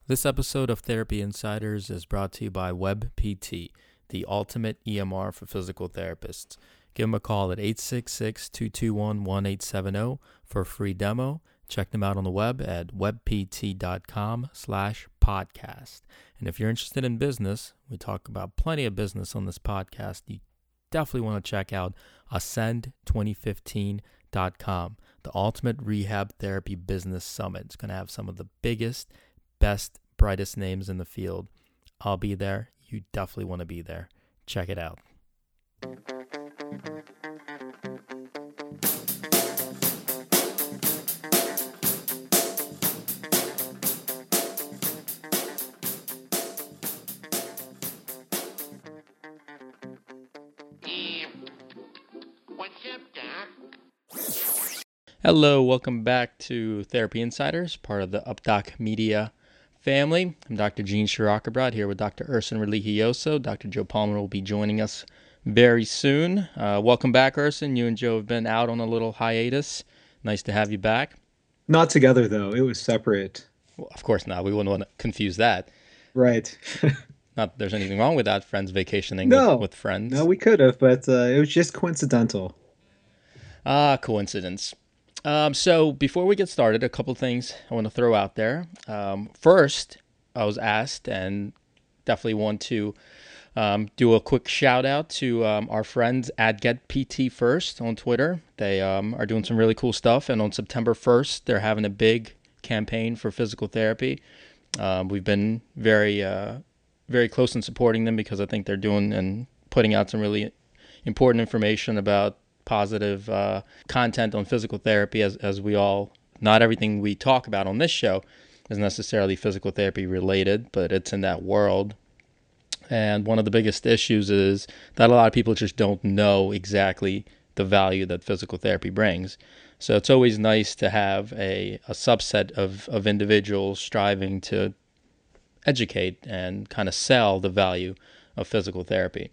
This episode of Therapy Insiders is brought to you by WebPT, the ultimate EMR for physical therapists. Give them a call at 866-221-1870 for a free demo. Check them out on the web at webpt.com/podcast. And if you're interested in business, we talk about plenty of business on this podcast. You definitely want to check out ascend2015.com, the ultimate rehab therapy business summit. It's going to have some of the biggest, best, brightest names in the field. I'll be there. You definitely want to be there. Check it out. What's up, Doc? Hello, welcome back to Therapy Insiders, part of the UpDoc Media family. I'm Dr. Gene Shirakabrad here with Dr. Urson Religioso. Dr. Joe Palmer will be joining us very soon. Welcome back, Urson. You and Joe have been out on a little hiatus. Nice to have you back. Not together, though. It was separate. Well, of course not. We wouldn't want to confuse that. Right. Not that there's anything wrong with that, friends vacationing with friends. No, we could have, but it was just coincidental. Coincidence. So before we get started, a couple things I want to throw out there. First, I was asked, and definitely want to do a quick shout out to our friends at GetPT First on Twitter. They are doing some really cool stuff, and on September 1st, they're having a big campaign for physical therapy. We've been very close in supporting them because I think they're doing and putting out some really important information about positive content on physical therapy, as we all, not everything we talk about on this show is necessarily physical therapy related, but it's in that world. And one of the biggest issues is that a lot of people just don't know exactly the value that physical therapy brings. So it's always nice to have a subset of individuals striving to educate and kind of sell the value of physical therapy.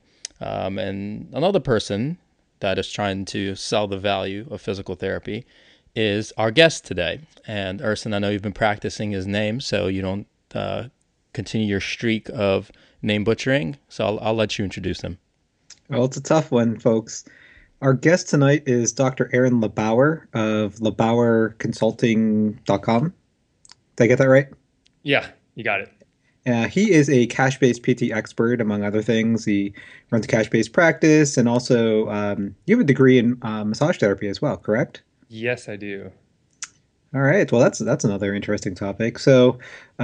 And another person that is trying to sell the value of physical therapy is our guest today. And Urson, I know you've been practicing his name, so you don't continue your streak of name butchering. So I'll let you introduce him. Well, it's a tough one, folks. Our guest tonight is Dr. Aaron LeBauer of LeBauerConsulting.com. Did I get that right? Yeah, you got it. He is a cash-based PT expert, among other things. He runs a cash-based practice, and also you have a degree in massage therapy as well, correct? Yes, I do. All right. Well, that's another interesting topic. So,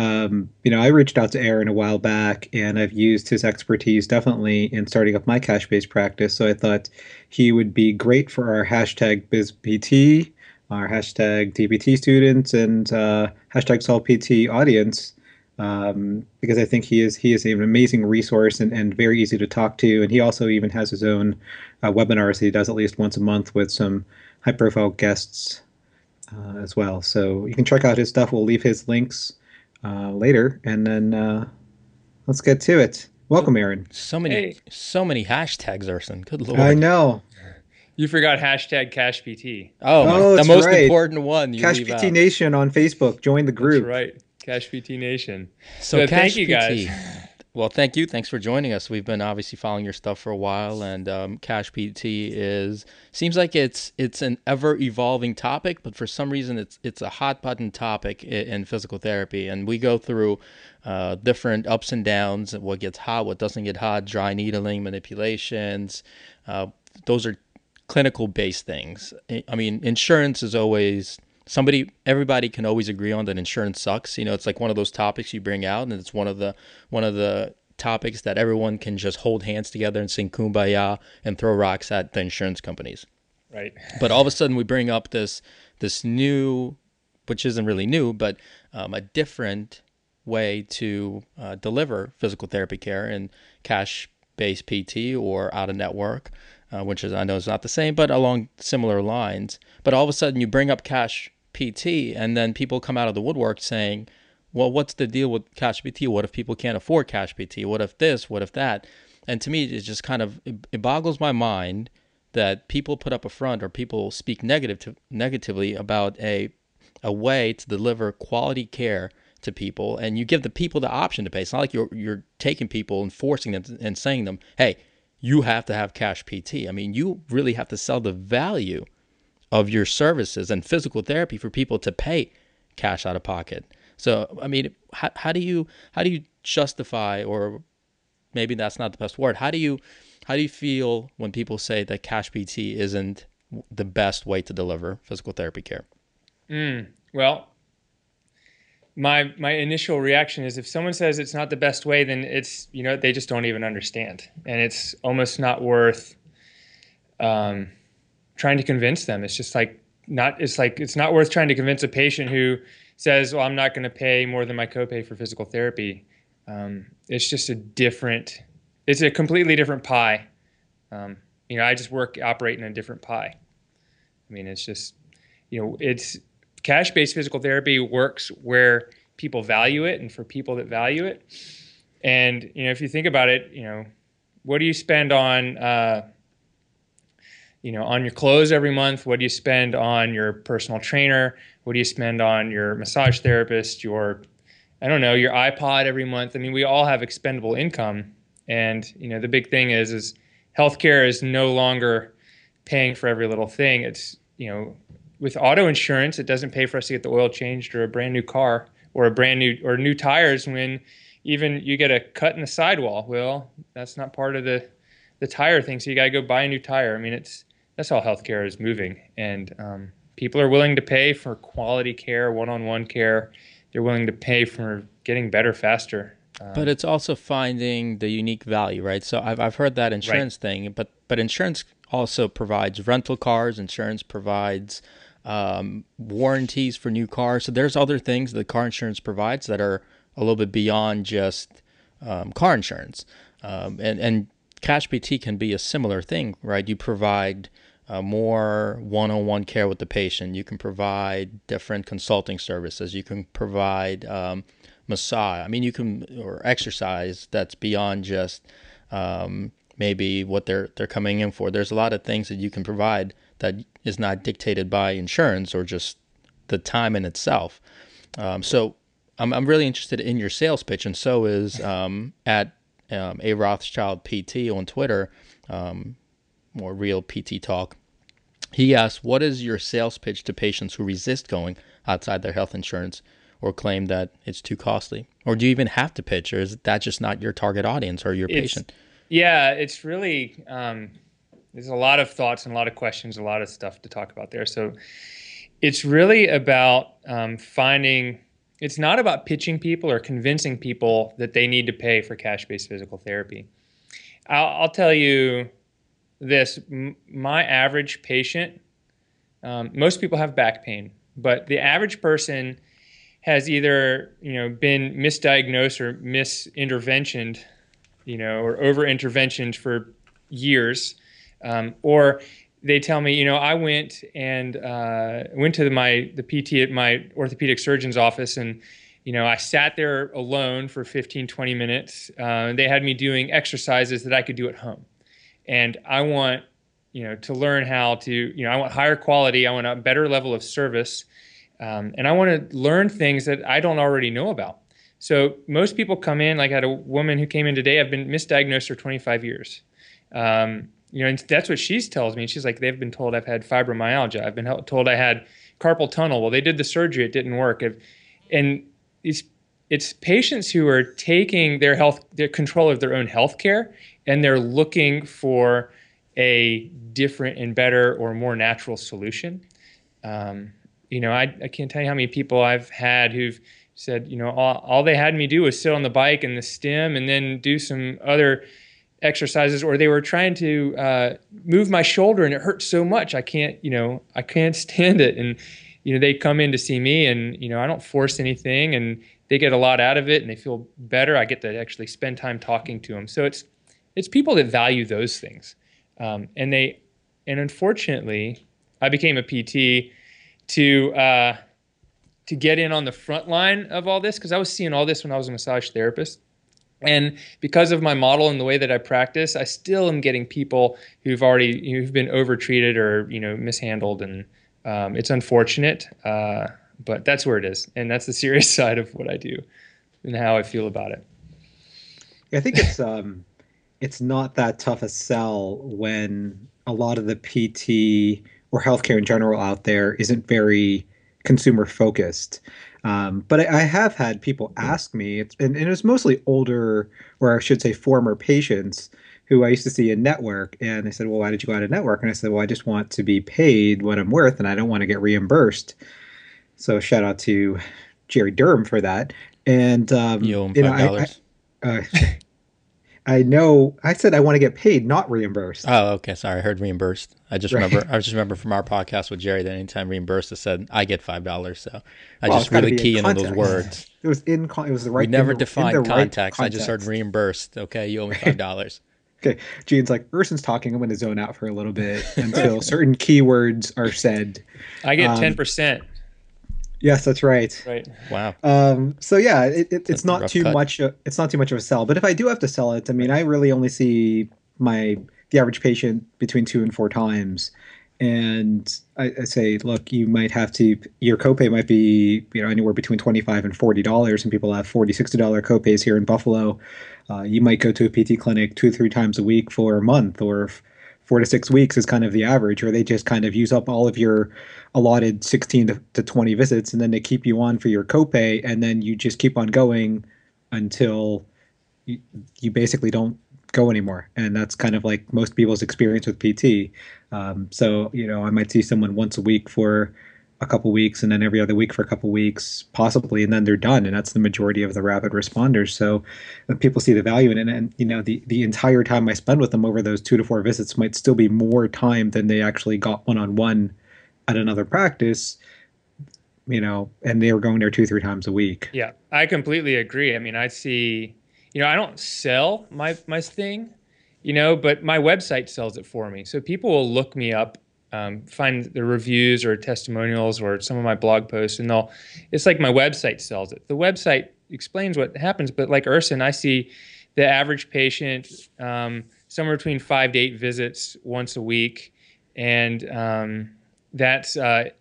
I reached out to Aaron a while back, and I've used his expertise definitely in starting up my cash-based practice. So I thought he would be great for our hashtag BizPT, our hashtag TPT students, and hashtag SolvePT audience. Because I think he is an amazing resource and very easy to talk to. And he also even has his own webinars that he does at least once a month with some high-profile guests as well. So you can check out his stuff. We'll leave his links later. And then let's get to it. Welcome, Aaron. So many hashtags, Urson. Good Lord. I know. You forgot hashtag CashPT. Oh, the that's most right. important one. CashPT Nation on Facebook. Join the group. That's right. CashPT Nation. So thank you, guys. Well, thank you. Thanks for joining us. We've been obviously following your stuff for a while, and CashPT seems like it's an ever evolving topic, but for some reason it's a hot button topic in physical therapy, and we go through different ups and downs, what gets hot, what doesn't get hot, dry needling, manipulations. Those are clinical based things. I mean, insurance is always. Everybody can always agree on that insurance sucks. It's like one of those topics you bring out, and it's one of the topics that everyone can just hold hands together and sing Kumbaya and throw rocks at the insurance companies. Right. But all of a sudden we bring up this new, which isn't really new, but a different way to deliver physical therapy care in cash-based PT or out of network, which I know is not the same, but along similar lines. But all of a sudden you bring up cash PT, and then people come out of the woodwork saying, well, what's the deal with cash PT? What if people can't afford cash PT? What if this? What if that? And to me, it's just it boggles my mind that people put up a front or people speak negatively about a way to deliver quality care to people, and you give the people the option to pay. It's not like you're taking people and forcing them and saying them, hey, you have to have cash PT. I mean, you really have to sell the value of your services and physical therapy for people to pay cash out of pocket. So, I mean, how do you justify, or maybe that's not the best word. How do you feel when people say that cash PT isn't the best way to deliver physical therapy care? Well, my initial reaction is if someone says it's not the best way, then it's, they just don't even understand. And it's almost not worth trying to convince them. It's just it's not worth trying to convince a patient who says, well, I'm not going to pay more than my copay for physical therapy. It's just it's a completely different pie. I just operate in a different pie. I mean, it's just, it's cash-based physical therapy works where people value it and for people that value it. And, if you think about it, what do you spend on your clothes every month? What do you spend on your personal trainer? What do you spend on your massage therapist, your iPod every month? I mean, we all have expendable income. And, the big thing is healthcare is no longer paying for every little thing. It's, with auto insurance, it doesn't pay for us to get the oil changed or a brand new car or new tires when even you get a cut in the sidewall. Well, that's not part of the tire thing. So you got to go buy a new tire. I mean, that's how healthcare is moving. And people are willing to pay for quality care, one-on-one care. They're willing to pay for getting better faster. But it's also finding the unique value, right? So I've heard that insurance thing, but insurance also provides rental cars. Insurance provides warranties for new cars. So there's other things that car insurance provides that are a little bit beyond just car insurance. And Cash PT can be a similar thing, right? You provide more one-on-one care with the patient. You can provide different consulting services. You can provide massage. I mean, or exercise that's beyond just maybe what they're coming in for. There's a lot of things that you can provide that is not dictated by insurance or just the time in itself. So I'm really interested in your sales pitch, and so is at A Rothschild PT on Twitter, or Real PT Talk. He asked, what is your sales pitch to patients who resist going outside their health insurance or claim that it's too costly? Or do you even have to pitch, or is that just not your target audience or your patient? Yeah, it's really, there's a lot of thoughts and a lot of questions, a lot of stuff to talk about there. So it's really about it's not about pitching people or convincing people that they need to pay for cash-based physical therapy. I'll tell you this, my average patient, most people have back pain, but the average person has either, been misdiagnosed or misinterventioned, or over-interventioned for years, or they tell me, I went to the PT at my orthopedic surgeon's office, and I sat there alone for 15, 20 minutes. They had me doing exercises that I could do at home, and I want to learn how to I want higher quality. I want a better level of service, and I want to learn things that I don't already know about. So most people come in, like I had a woman who came in today. I've been misdiagnosed for 25 years. And that's what she tells me. She's like, they've been told I've had fibromyalgia. I've been told I had carpal tunnel. Well, they did the surgery. It didn't work. And it's patients who are taking their control of their own health care, and they're looking for a different and better or more natural solution. I can't tell you how many people I've had who've said, all they had me do was sit on the bike and the stim and then do some other exercises, or they were trying to move my shoulder and it hurt so much I can't stand it. And they come in to see me, and I don't force anything, and they get a lot out of it and they feel better. I get to actually spend time talking to them. So it's people that value those things, and unfortunately I became a PT to get in on the front line of all this, because I was seeing all this when I was a massage therapist. And because of my model and the way that I practice, I still am getting people who've been overtreated or mishandled, and it's unfortunate. But that's where it is, and that's the serious side of what I do and how I feel about it. I think it's not that tough a sell when a lot of the PT or healthcare in general out there isn't very consumer focused. But I have had people ask me, and it was mostly older, or I should say former patients who I used to see in network. And they said, well, why did you go out of network? And I said, well, I just want to be paid what I'm worth and I don't want to get reimbursed. So shout out to Jerry Durham for that. And, You owe him you know, $5. uh, I know I said I want to get paid, not reimbursed. Oh, okay. Sorry, I heard reimbursed. Right. I just remember from our podcast with Jerry that anytime reimbursed, it said I get $5. So I Well, it's just got to really be in key in on those context. words. It was the We right never in the defined right context. I just heard context. reimbursed. Okay, you owe me $5. Okay, Gene's like Urson's talking. I'm going to zone out for a little bit until certain keywords are said. I get Um, 10%. yes, that's right. Right. Wow, So yeah, that's it's a not rough too cut. much. It's not too much of a sell. But if I do have to sell it, I mean, I really only see the average patient between 2 and 4 times, and I say, look, you might have to. Your copay might be anywhere between $25 and $40, and people have $40, $60 copays here in Buffalo. You might go to a PT clinic 2 or 3 times a week for a month, or 4 to 6 weeks is kind of the average, or they just kind of use up all of your allotted 16 to 20 visits, and then they keep you on for your copay, and then you just keep on going until you basically don't go anymore. And that's kind of like most people's experience with PT. So, I might see someone once a week for a couple weeks and then every other week for a couple weeks, possibly, and then they're done. And that's the majority of the rapid responders. So people see the value in it. And, the entire time I spend with them over those 2 to 4 visits might still be more time than they actually got one on one at another practice, and they were going there 2, 3 times a week. Yeah, I completely agree. I mean, I see, I don't sell my thing, but my website sells it for me. So people will look me up, find the reviews or testimonials or some of my blog posts, and it's like my website sells it. The website explains what happens, but like Urson, I see the average patient somewhere between 5 to 8 visits once a week, and that's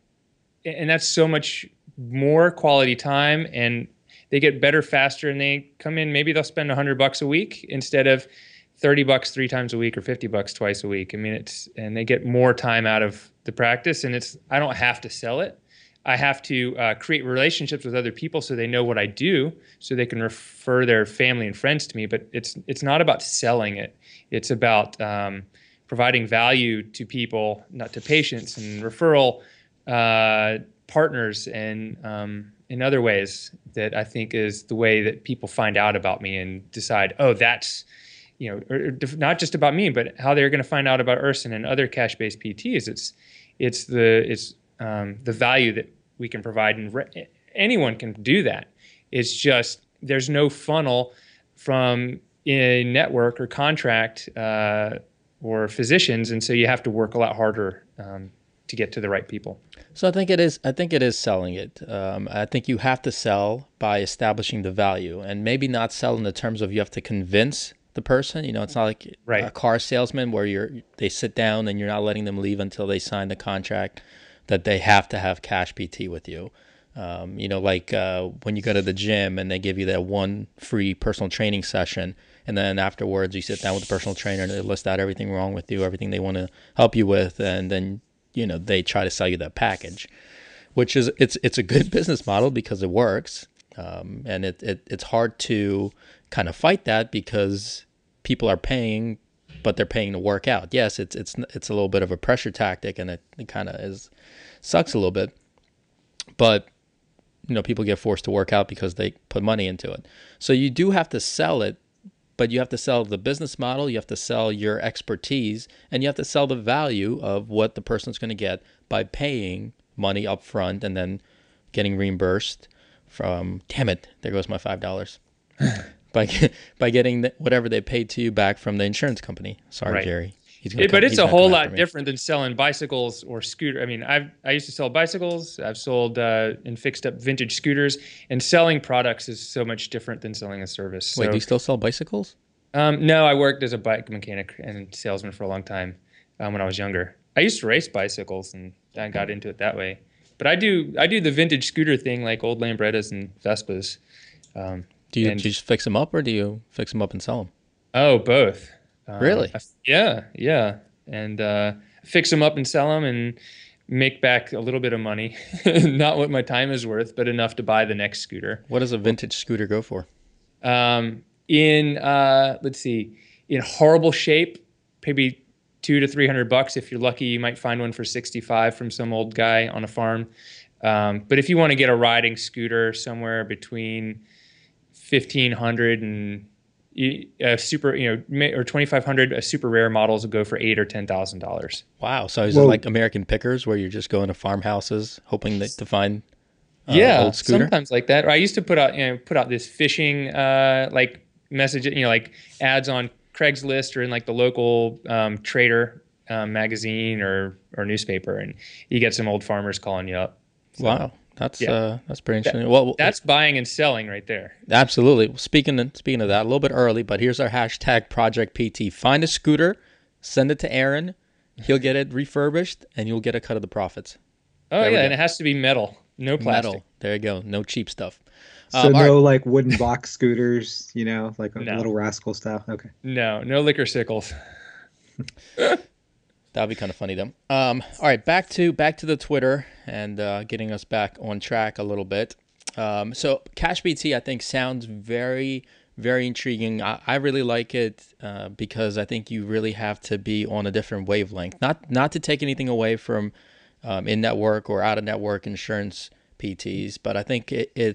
so much more quality time, and they get better faster, and they come in, maybe they'll spend $100 a week instead of $30 3 times a week or $50 twice a week. I mean, and they get more time out of the practice, and I don't have to sell it. I have to create relationships with other people so they know what I do, so they can refer their family and friends to me. But it's not about selling it. It's about providing value to people, not to patients, and referral partners, and in other ways that I think is the way that people find out about me and decide, oh, that's, not just about me, but how they're going to find out about Urson and other cash-based PTs. It's the value that we can provide, and anyone can do that. It's just there's no funnel from a network or contract or physicians, and so you have to work a lot harder to get to the right people. So I think it is. I think it is selling it. I think you have to sell by establishing the value, and maybe not sell in the terms of you have to convince the person. It's not like Right. a car salesman where they sit down and you're not letting them leave until they sign the contract that they have to have cash PT with you. Like when you go to the gym and they give you that one free personal training session, and then afterwards you sit down with the personal trainer and they list out everything wrong with you, everything they want to help you with, and then they try to sell you that package, which is it's a good business model because it works, and it's hard to kind of fight that because people are paying, but they're paying to work out. Yes, it's a little bit of a pressure tactic, and it kind of sucks a little bit, but people get forced to work out because they put money into it. So you do have to sell it, but you have to sell the business model, you have to sell your expertise, and you have to sell the value of what the person's going to get by paying money up front and then getting reimbursed from, damn it, there goes my $5, by getting whatever they paid to you back from the insurance company. Sorry, Right. Jerry. But it's he's a gonna whole come after lot me. different than selling bicycles or scooter. I mean, I used to sell bicycles. I've sold and fixed up vintage scooters, and selling products is so much different than selling a service. Wait, So, do you still sell bicycles? no, I worked as a bike mechanic and salesman for a long time when I was younger. I used to race bicycles, and I got into it that way. But I do the vintage scooter thing, like old Lambrettas and Vespas. Do you And just fix them up, or do you fix them up and sell them? oh, both. Really? Yeah, yeah, and fix them up and sell them and make back a little bit of money. Not what my time is worth, but enough to buy the next scooter. What does a vintage scooter go for? In let's see, in horrible shape, maybe $200 to $300. If you're lucky, you might find one for 65 from some old guy on a farm. But if you want to get a riding scooter, somewhere between 1,500 and a super, or 2,500, a super rare models will go for $8,000 or $10,000. Wow. So is it Well- like American Pickers, where you're just going to farmhouses hoping to find Yeah, old scooter? sometimes like that. Or I used to put out this fishing like message, like ads on Craigslist or in like the local trader magazine or newspaper, and you get some old farmers calling you up. Wow. That's Yeah. that's pretty interesting. Well, That's buying and selling right there. absolutely. Speaking of that, a little bit early, but here's our hashtag Project PT. Find a scooter, send it to Aaron. He'll get it refurbished, and you'll get a cut of the profits. Oh There we yeah, go. and it has to be metal, no plastic. Metal. There you go. No cheap stuff. So all no right. like wooden box scooters, like a No. little rascal style. Okay. No liquor sickles. That'd be kind of funny though. All right, back to the Twitter and getting us back on track a little bit. So Cash PT, I think, sounds very, very intriguing. I really like it because I think you really have to be on a different wavelength. Not to take anything away from in network or out of network insurance PTs, but I think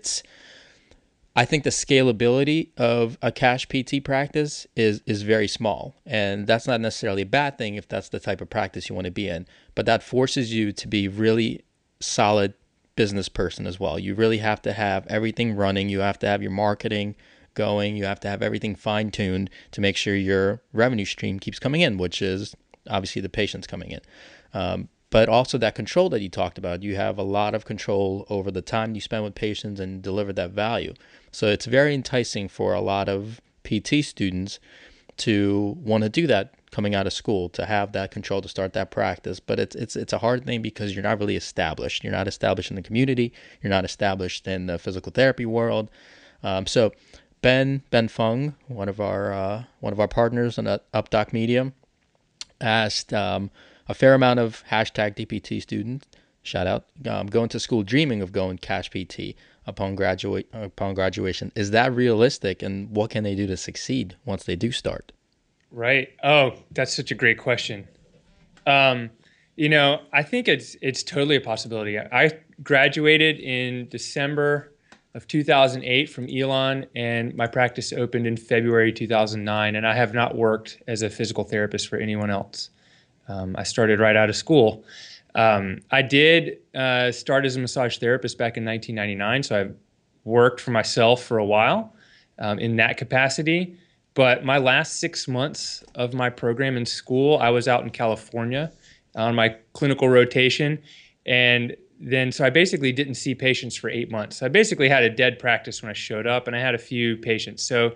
I think the scalability of a cash PT practice is very small, and that's not necessarily a bad thing if that's the type of practice you want to be in, but that forces you to be really solid business person as well. You really have to have everything running. You have to have your marketing going. You have to have everything fine-tuned to make sure your revenue stream keeps coming in, which is obviously the patients coming in. But also that control that you talked about. You have a lot of control over the time you spend with patients and deliver that value. So it's very enticing for a lot of PT students to want to do that coming out of school, to have that control to start that practice. But it's a hard thing because you're not really established. You're not established in the community. You're not established in the physical therapy world. So Ben Fung, one of our partners on UpDoc Media, asked a fair amount of hashtag DPT students, shout out, going to school dreaming of going cash PT upon graduation. Is that realistic, and what can they do to succeed once they do start? Right. Oh, that's such a great question. I think it's totally a possibility. I graduated in December of 2008 from Elon, and my practice opened in February 2009, and I have not worked as a physical therapist for anyone else. I started right out of school. I did start as a massage therapist back in 1999, so I've worked for myself for a while in that capacity. But my last 6 months of my program in school, I was out in California on my clinical rotation. And then, so I basically didn't see patients for 8 months. I basically had a dead practice when I showed up, and I had a few patients. So,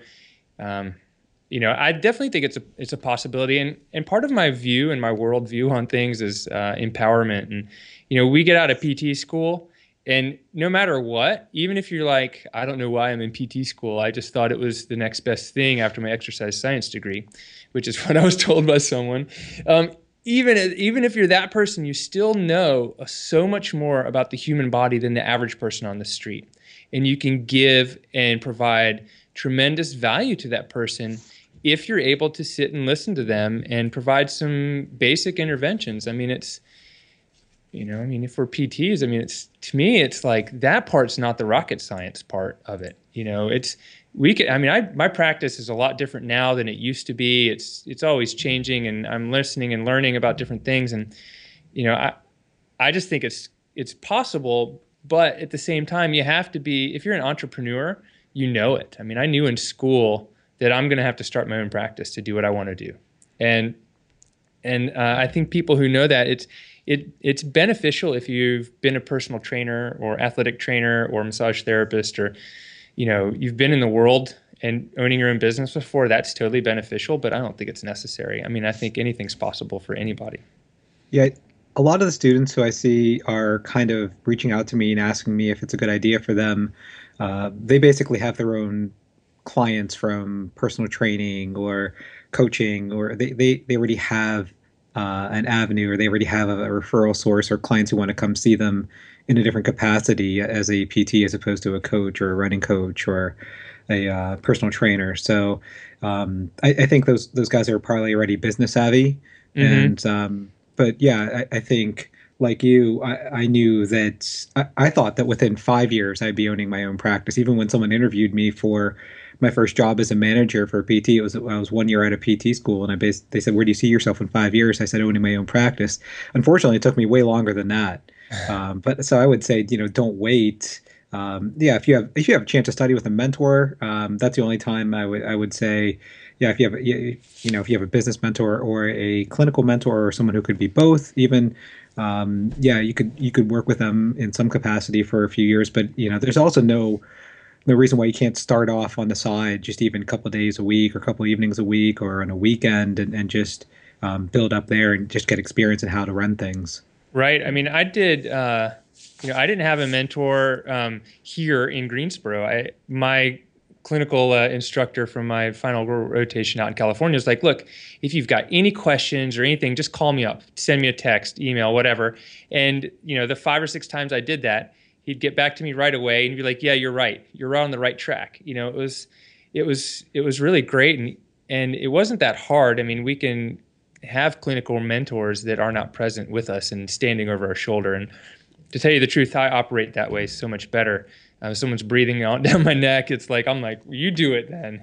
I definitely think it's a possibility. And part of my view and my worldview on things is empowerment. And, we get out of PT school, and no matter what, even if you're like, I don't know why I'm in PT school, I just thought it was the next best thing after my exercise science degree, which is what I was told by someone. Even if you're that person, you still know so much more about the human body than the average person on the street. And you can give and provide tremendous value to that person if you're able to sit and listen to them and provide some basic interventions. I mean, if we're PTs, to me, it's like that part's not the rocket science part of it. My practice is a lot different now than it used to be. It's always changing, and I'm listening and learning about different things. And, I just think it's possible, but at the same time, you have to be, if you're an entrepreneur, you know it. I mean, I knew in school that I'm going to have to start my own practice to do what I want to do. And I think people who know that, it's beneficial if you've been a personal trainer or athletic trainer or massage therapist, or, you've been in the world and owning your own business before. That's totally beneficial, but I don't think it's necessary. I mean, I think anything's possible for anybody. Yeah, a lot of the students who I see are kind of reaching out to me and asking me if it's a good idea for them. They basically have their own clients from personal training or coaching, or they already have an avenue, or they already have a referral source, or clients who want to come see them in a different capacity as a PT as opposed to a coach or a running coach or a personal trainer. So I think those guys are probably already business savvy. Mm-hmm. And but yeah, I think like you, I knew that I thought that within 5 years I'd be owning my own practice. Even when someone interviewed me for my first job as a manager for a PT, I was 1 year out of PT school, and they said, "Where do you see yourself in 5 years?" I said, "Owning my own practice." Unfortunately, it took me way longer than that. But so I would say, don't wait. Yeah, if you have a chance to study with a mentor, that's the only time I would say, yeah, if you have if you have a business mentor or a clinical mentor or someone who could be both, even, yeah, you could work with them in some capacity for a few years. But there's also no reason why you can't start off on the side, just even a couple of days a week or a couple of evenings a week or on a weekend, and just build up there and just get experience in how to run things. Right. I mean, I did. I didn't have a mentor here in Greensboro. My clinical instructor from my final rotation out in California was like, "Look, if you've got any questions or anything, just call me up, send me a text, email, whatever." And the 5 or 6 times I did that, he'd get back to me right away and be like, "Yeah, you're right. You're on the right track." It was really great, and it wasn't that hard. I mean, we can have clinical mentors that are not present with us and standing over our shoulder. And to tell you the truth, I operate that way so much better. Someone's breathing down my neck. It's like, I'm like, you do it then.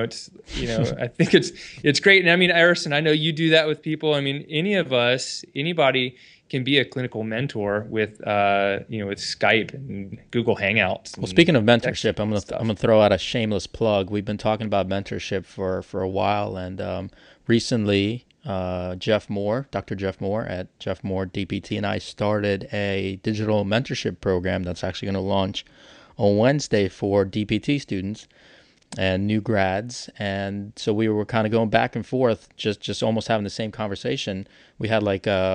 I think it's great. And I mean, Harrison, I know you do that with people. I mean, anybody can be a clinical mentor with Skype and Google Hangouts. Well, speaking of mentorship, I'm gonna throw out a shameless plug. We've been talking about mentorship for a while, and recently, Dr. Jeff Moore at Jeff Moore DPT, and I started a digital mentorship program that's actually going to launch on Wednesday for DPT students and new grads. And so we were kind of going back and forth, just almost having the same conversation. We had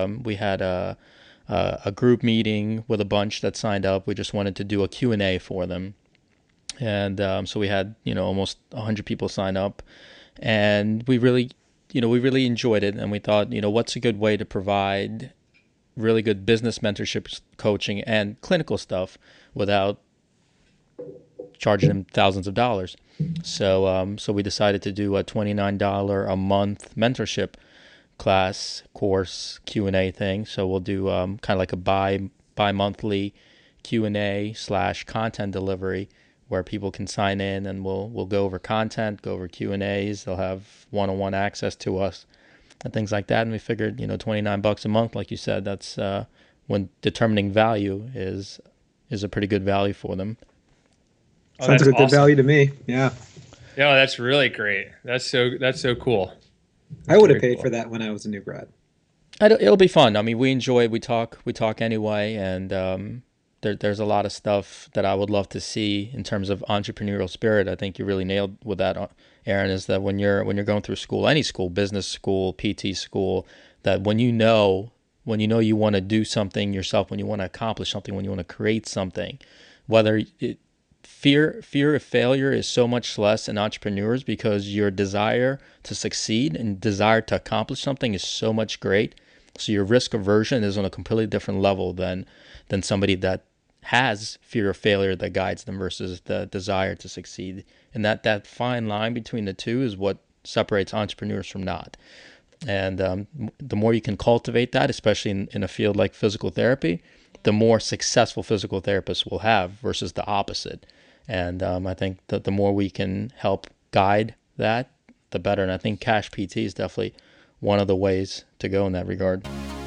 a group meeting with a bunch that signed up. We just wanted to do a Q&A for them. And so we had, almost 100 people sign up, and we really enjoyed it, and we thought, what's a good way to provide really good business mentorship, coaching, and clinical stuff without charging them thousands of dollars. So we decided to do a $29 a month mentorship course Q&A thing. So we'll do kind of like a bi-monthly Q&A / content delivery, where people can sign in, and we'll go over content, go over Q&As. They'll have one-on-one access to us and things like that. And we figured, $29 a month, like you said, that's when determining value is a pretty good value for them. Sounds like a good value to me. Yeah. Yeah, that's really great. That's so cool. I would have paid for that when I was a new grad. It'll be fun. I mean, we talk anyway, and there's a lot of stuff that I would love to see in terms of entrepreneurial spirit. I think you really nailed with that, Aaron, is that when you're going through school, any school, business school, PT school, that when you know you want to do something yourself, when you want to accomplish something, when you want to create something, fear of failure is so much less in entrepreneurs, because your desire to succeed and desire to accomplish something is so much great. So your risk aversion is on a completely different level than somebody that has fear of failure that guides them versus the desire to succeed. And that fine line between the two is what separates entrepreneurs from not. And the more you can cultivate that, especially in a field like physical therapy, the more successful physical therapists will have versus the opposite. And I think that the more we can help guide that, the better. And I think Cash PT is definitely one of the ways to go in that regard.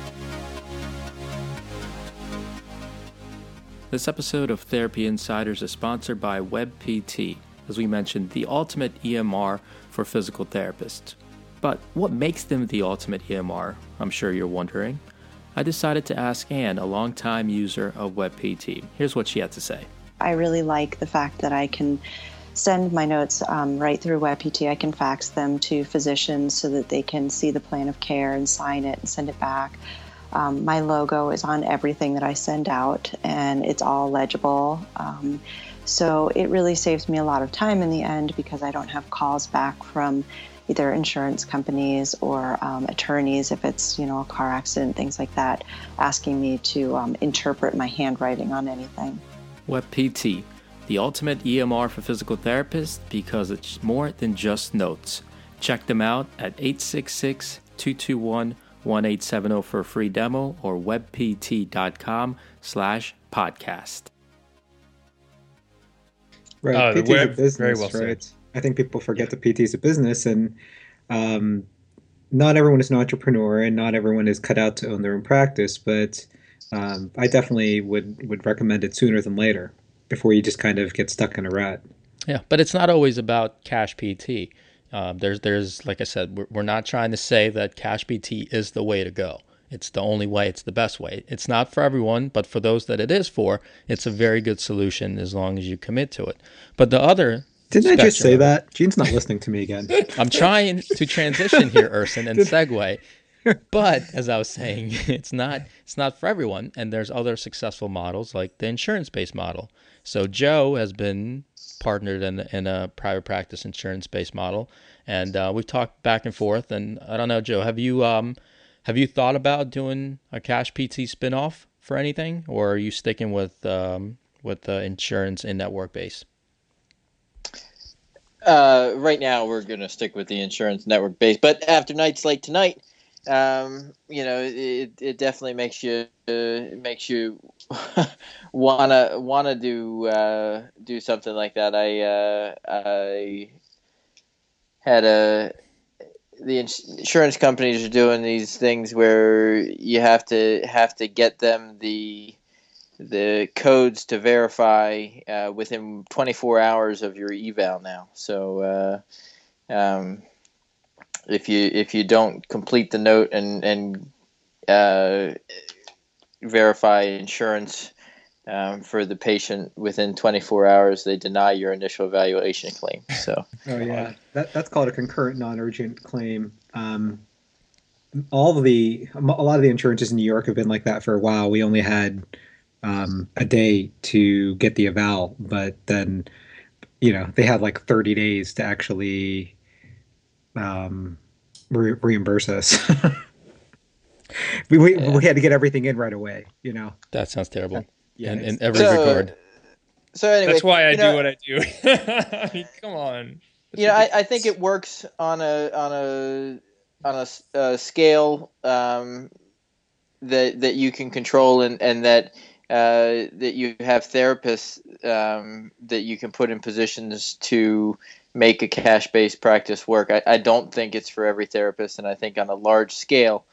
This episode of Therapy Insiders is sponsored by WebPT, as we mentioned, the ultimate EMR for physical therapists. But what makes them the ultimate EMR? I'm sure you're wondering. I decided to ask Anne, a longtime user of WebPT. Here's what she had to say. I really like the fact that I can send my notes right through WebPT. I can fax them to physicians so that they can see the plan of care and sign it and send it back. My logo is on everything that I send out, and it's all legible. So it really saves me a lot of time in the end because I don't have calls back from either insurance companies or attorneys if it's, a car accident, things like that, asking me to interpret my handwriting on anything. WebPT, the ultimate EMR for physical therapists because it's more than just notes. Check them out at 866-221-1870 for a free demo or webpt.com/podcast. Right, the PT is a web, business, very well said. right? I think people forget that PT is a business, and not everyone is an entrepreneur, and not everyone is cut out to own their own practice. But I definitely would recommend it sooner than later, before you just kind of get stuck in a rut. Yeah, but it's not always about cash PT. There's like I said, we're not trying to say that cash PT is the way to go. It's the only way. It's the best way. It's not for everyone, but for those that it is for, it's a very good solution as long as you commit to it. But the other Didn't I just say spectrum that? Gene's not listening to me again. I'm trying to transition here, Urson, and segue. But as I was saying, it's not for everyone, and there's other successful models like the insurance-based model. So Joe has been partnered in a private practice insurance-based model, and we've talked back and forth. And I don't know, Joe, have you thought about doing a cash PT spinoff for anything, or are you sticking with the insurance in-network base? Right now, we're going to stick with the insurance network base, but after nights like tonight, it definitely makes you wanna do something like that. I had the insurance companies are doing these things where you have to get them the codes to verify within 24 hours of your eval now. So if you don't complete the note and verify insurance for the patient within 24 hours, they deny your initial evaluation claim. So Oh yeah, that's called a concurrent non-urgent claim. A lot of the insurances in New York have been like that for a while. We only had a day to get the eval, but then they had like 30 days to actually reimburse us. we had to get everything in right away. That sounds terrible. Yeah, in every regard. So anyway, that's why I do what I do. I mean, come on. I think it works on a scale that you can control, and that you have therapists that you can put in positions to make a cash-based practice work. I don't think it's for every therapist, and I think on a large scale,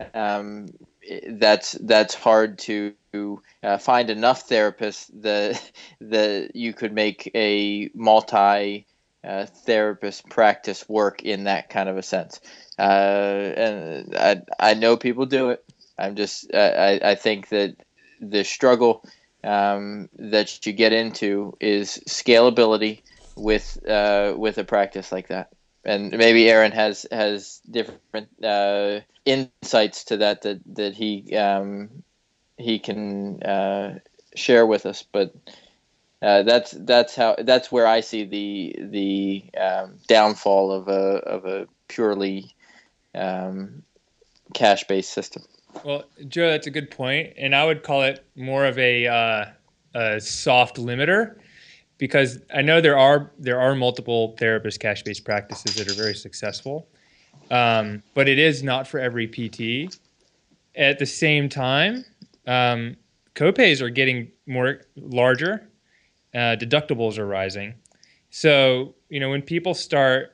that's hard to find enough therapists that you could make a multi therapist practice work in that kind of a sense. And I know people do it. I think that the struggle that you get into is scalability with a practice like that. And maybe Aaron has different insights to that he can share with us. But that's where I see the downfall of a purely cash-based system. Well, Joe, that's a good point, and I would call it more of a soft limiter, because I know there are multiple therapist cash-based practices that are very successful, but it is not for every PT. At the same time, copays are getting larger, deductibles are rising. So when people start,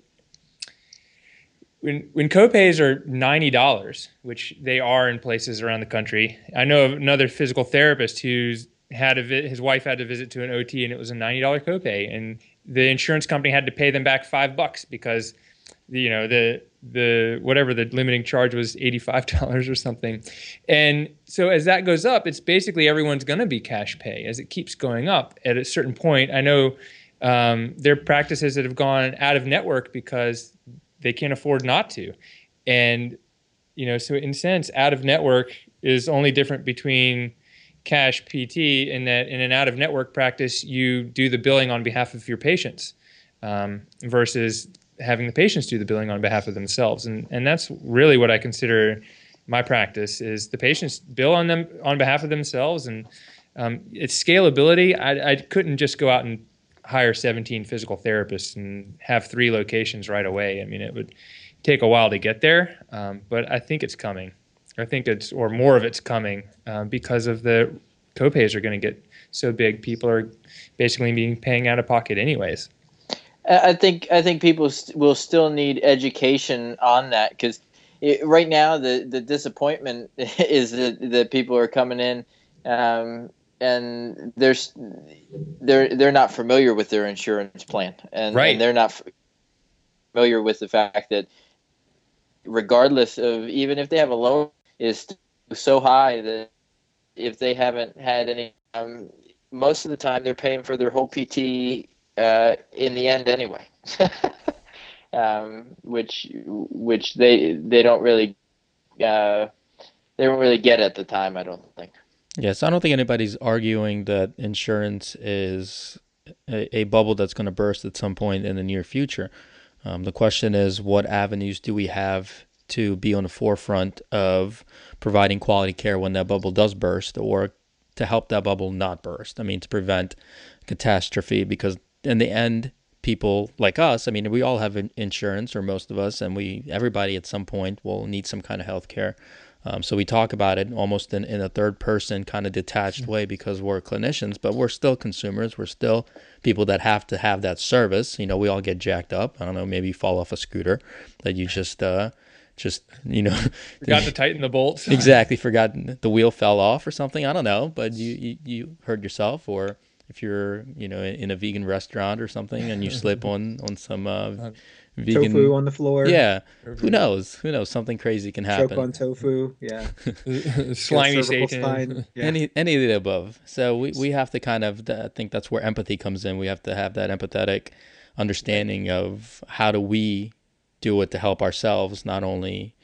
when copays are $90, which they are in places around the country, I know of another physical therapist his wife had to visit to an OT, and it was a $90 copay, and the insurance company had to pay them back $5 because the whatever the limiting charge was, $85 or something. And so as that goes up, it's basically everyone's going to be cash pay as it keeps going up. At a certain point, I know there are practices that have gone out of network because they can't afford not to. And so in a sense, out of network is only different between cash PT in that in an out of network practice, you do the billing on behalf of your patients versus having the patients do the billing on behalf of themselves. And that's really what I consider my practice is the patients bill on them on behalf of themselves. And it's scalability. I couldn't just go out and hire 17 physical therapists and have 3 locations right away. I mean, it would take a while to get there, but I think it's coming. I think or more of it's coming because of the copays are going to get so big. People are basically being paying out of pocket anyways. I think people will still need education on that because right now the disappointment is that people are coming in and they're not familiar with their insurance plan and they're not familiar with the fact that regardless of even if they have a loan is so high that if they haven't had any most of the time they're paying for their whole PT in the end anyway. Which they don't really get at the time, I don't think. Yes, I don't think anybody's arguing that insurance is a bubble that's going to burst at some point in the near future. The question is, what avenues do we have to be on the forefront of providing quality care when that bubble does burst, or to help that bubble not burst? I mean, to prevent catastrophe, because in the end, people like us, I mean, we all have insurance, or most of us, and everybody at some point will need some kind of health care. So we talk about it almost in a third person kind of detached way because we're clinicians, but we're still consumers. We're still people that have to have that service. We all get jacked up. I don't know, maybe you fall off a scooter that you just forgot to tighten the bolts. Exactly, forgot the wheel fell off or something. I don't know, but you hurt yourself, or if you're in a vegan restaurant or something and you slip on some vegan tofu on the floor. Yeah, who knows? Something crazy can happen. Choke on tofu. Yeah, slimy Satan. Yeah. Any of the above. So we have to kind of, I think that's where empathy comes in. We have to have that empathetic understanding of how do we do it to help ourselves, not only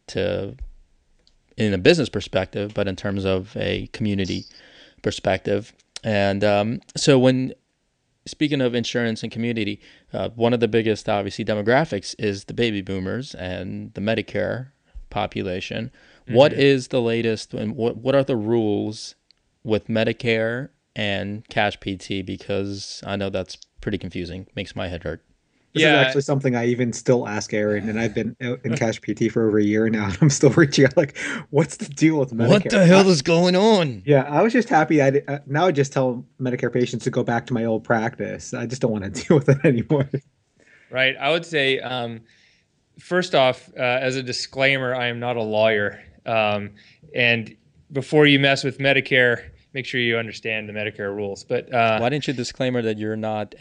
in a business perspective, but in terms of a community perspective. And so speaking of insurance and community, one of the biggest, obviously, demographics is the baby boomers and the Medicare population. Mm-hmm. What is the latest, and what are the rules with Medicare and cash PT? Because I know that's pretty confusing. Makes my head hurt. This is actually something I even still ask Aaron, and I've been in cash PT for over a year now, and I'm still reaching out like, what's the deal with Medicare? What the hell is going on? Yeah, I was just happy. Now I just tell Medicare patients to go back to my old practice. I just don't want to deal with it anymore. Right. I would say, first off, as a disclaimer, I am not a lawyer. And before you mess with Medicare, make sure you understand the Medicare rules. But why didn't you disclaimer that you're not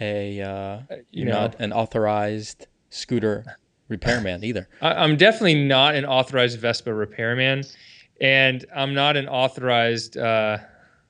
not an authorized scooter repairman either? I'm definitely not an authorized Vespa repairman, and I'm not an authorized. What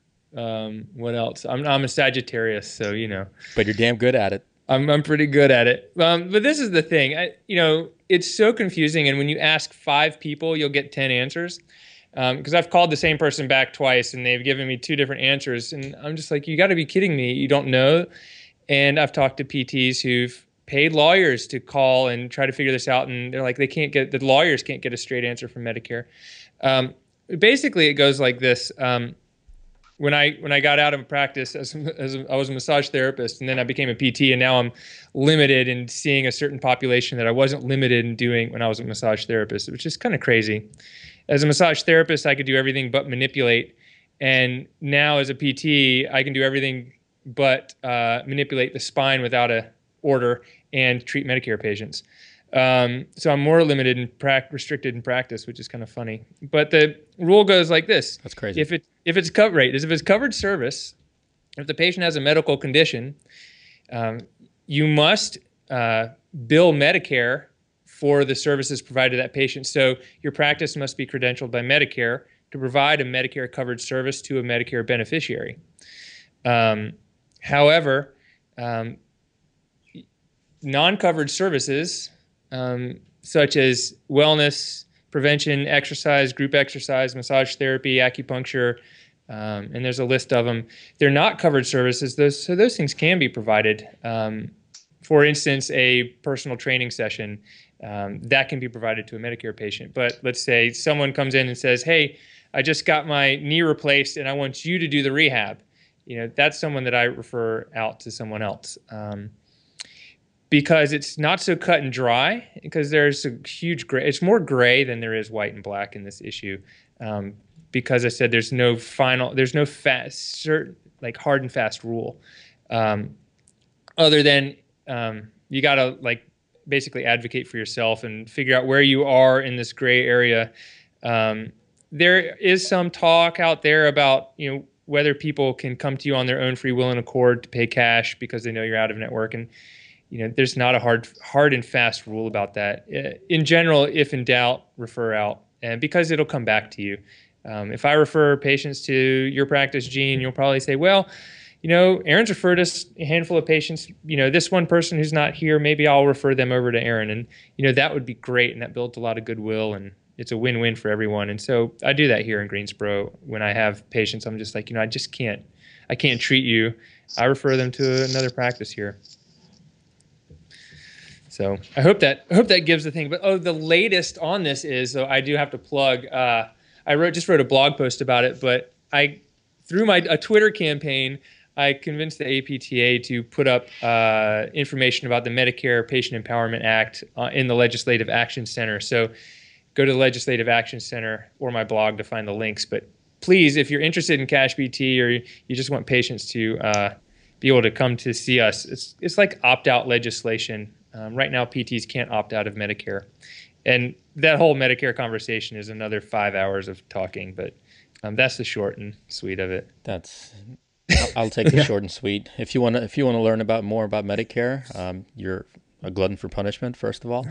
else? I'm a Sagittarius, so But you're damn good at it. I'm pretty good at it. But this is the thing. It's so confusing, and when you ask 5 people, you'll get 10 answers. Because I've called the same person back twice and they've given me 2 different answers. And I'm just like, you got to be kidding me. You don't know. And I've talked to PTs who've paid lawyers to call and try to figure this out. And they're like, the lawyers can't get a straight answer from Medicare. Basically, it goes like this. When I got out of practice I was a massage therapist, and then I became a PT, and now I'm limited in seeing a certain population that I wasn't limited in doing when I was a massage therapist, which is kind of crazy. As a massage therapist, I could do everything but manipulate. And now as a PT, I can do everything but manipulate the spine without an order and treat Medicare patients. So I'm more limited and restricted in practice, which is kind of funny. But the rule goes like this. That's crazy. If it's covered service, if the patient has a medical condition, you must bill Medicare for the services provided to that patient. So your practice must be credentialed by Medicare to provide a Medicare covered service to a Medicare beneficiary. However, non-covered services such as wellness, prevention, exercise, group exercise, massage therapy, acupuncture, and there's a list of them. They're not covered services, so those things can be provided. For instance, a personal training session, that can be provided to a Medicare patient. But let's say someone comes in and says, hey, I just got my knee replaced and I want you to do the rehab. That's someone that I refer out to someone else. Because it's not so cut and dry, because there's a huge gray. It's more gray than there is white and black in this issue. Because I said there's no fast, like hard and fast rule. Other than you got to like basically advocate for yourself and figure out where you are in this gray area. There is some talk out there about, whether people can come to you on their own free will and accord to pay cash because they know you're out of network. And, there's not a hard and fast rule about that. In general, if in doubt, refer out, and because it'll come back to you. If I refer patients to your practice, Gene, you'll probably say, well, Aaron's referred us a handful of patients. This one person who's not here, maybe I'll refer them over to Aaron. And, that would be great. And that builds a lot of goodwill, and it's a win-win for everyone. And so I do that here in Greensboro. When I have patients, I'm just like, I can't treat you. I refer them to another practice here. So I hope that gives the thing. But the latest on this is, so I do have to plug, I just wrote a blog post about it, but through a Twitter campaign, I convinced the APTA to put up information about the Medicare Patient Empowerment Act in the Legislative Action Center. So go to the Legislative Action Center or my blog to find the links. But please, if you're interested in Cash PT or you just want patients to be able to come to see us, it's like opt-out legislation. Right now, PTs can't opt out of Medicare. And that whole Medicare conversation is another 5 hours of talking, but that's the short and sweet of it. I'll take the short and sweet. If you want to learn more about Medicare, you're a glutton for punishment, first of all.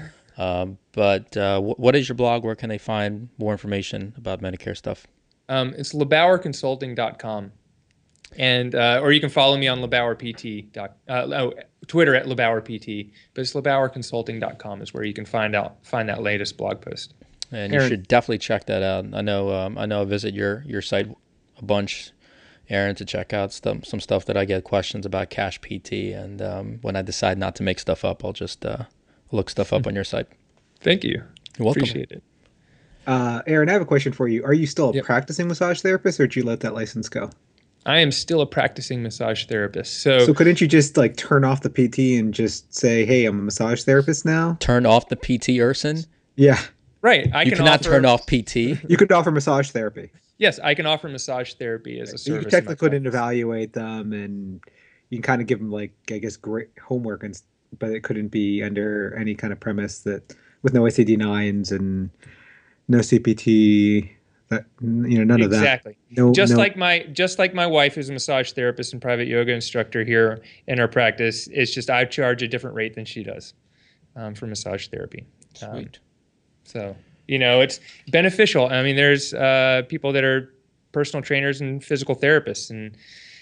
But what is your blog? Where can they find more information about Medicare stuff? It's LeBauerConsulting.com. And or you can follow me on LeBauerPT. Twitter at LeBauerPT. But it's LeBauerConsulting.com is where you can find that latest blog post. And Aaron, you should definitely check that out. I know I visit your site a bunch, Aaron, to check out some stuff that I get questions about Cash PT. And when I decide not to make stuff up, I'll just look stuff up on your site. Thank you. You're welcome. Appreciate it. Aaron, I have a question for you. Are you still a practicing massage therapist, or did you let that license go? I am still a practicing massage therapist. So couldn't you just like turn off the PT and just say, hey, I'm a massage therapist now? Turn off the PT, Urson? Yeah. Right. You cannot turn off PT. You could offer massage therapy. Yes, I can offer massage therapy as a service. You technically couldn't evaluate them, and you can kind of give them, like, I guess, great homework, but it couldn't be under any kind of premise that with no ICD-9s and no CPT. None of that. Exactly. Like my wife, who's a massage therapist and private yoga instructor here in our practice, it's just I charge a different rate than she does for massage therapy. Sweet. So it's beneficial. I mean, there's people that are personal trainers and physical therapists, and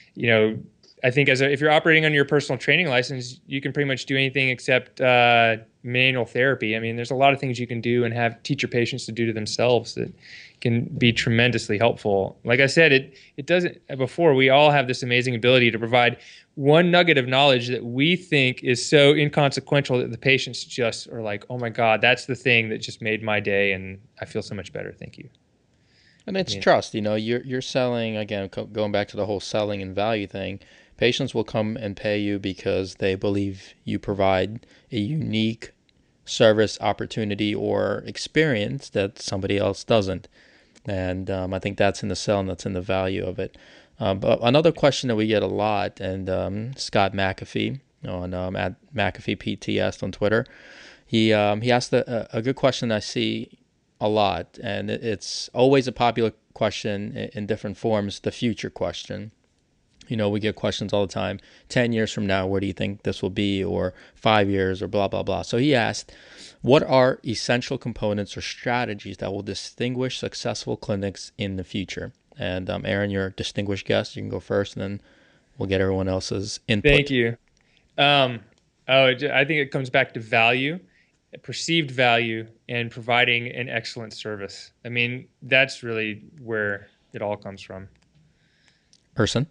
I think if you're operating under your personal training license, you can pretty much do anything except manual therapy. I mean, there's a lot of things you can do and teach your patients to do to themselves that can be tremendously helpful. Like I said, it doesn't. Before, we all have this amazing ability to provide one nugget of knowledge that we think is so inconsequential that the patients just are like, "Oh my God, that's the thing that just made my day, and I feel so much better. Thank you." And it's trust. You're selling, again, going back to the whole selling and value thing. Patients will come and pay you because they believe you provide a unique service, opportunity, or experience that somebody else doesn't. And I think that's in the sell and that's in the value of it. But another question that we get a lot, and Scott McAfee on at McAfee PT asked on Twitter, he asked a good question I see a lot, and it's always a popular question in different forms, the future question. We get questions all the time. 10 years from now, where do you think this will be? Or 5 years, or blah, blah, blah. So he asked, what are essential components or strategies that will distinguish successful clinics in the future? And Aaron, you're a distinguished guest. You can go first, and then we'll get everyone else's input. Thank you. I think it comes back to value. perceived value, and providing an excellent service. I mean, that's really where it all comes from. Person.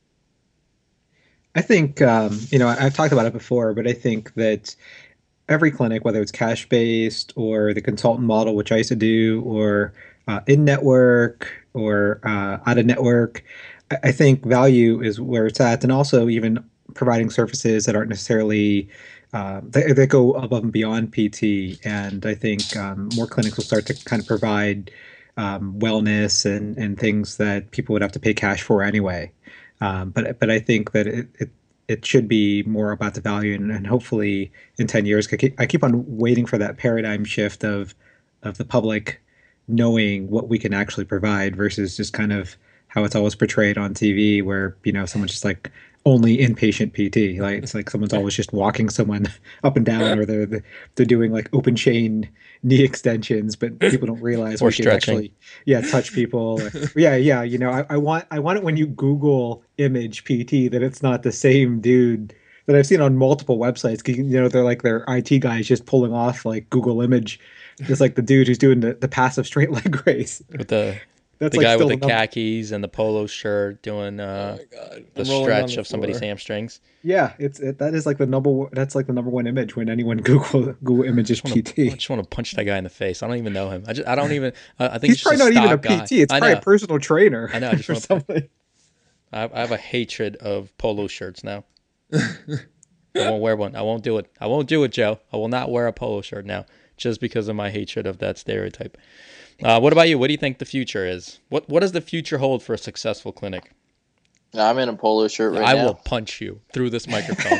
I think, I've talked about it before, but I think that every clinic, whether it's cash based or the consultant model, which I used to do, or in network or out of network, I think value is where it's at. And also, even providing services that aren't necessarily that go above and beyond PT. And I think more clinics will start to kind of provide wellness and things that people would have to pay cash for anyway. But I think that it should be more about the value, and hopefully in 10 years, I keep on waiting for that paradigm shift of the public knowing what we can actually provide versus just kind of how it's always portrayed on TV, where someone's just like only inpatient PT. Like it's like someone's always just walking someone up and down, or they're doing like open chain knee extensions, but people don't realize or we can actually touch people. Yeah. I want it when you Google image PT that it's not the same dude that I've seen on multiple websites. They're like their IT guys just pulling off like Google image. Just like the dude who's doing the passive straight leg race with the That's guy still with the khakis and the polo shirt doing the stretch of somebody's hamstrings. Yeah, that is like the number one image when anyone Google images PT. I just want to punch that guy in the face. I don't even know him. I don't even. I think he's probably not even a PT. It's probably a personal trainer. I know. I just or want something. I have a hatred of polo shirts now. I won't wear one. I won't do it. I won't do it, Joe. I will not wear a polo shirt now, just because of my hatred of that stereotype. What about you? What do you think the future is? What does the future hold for a successful clinic? I'm in a polo shirt right now. I will punch you through this microphone.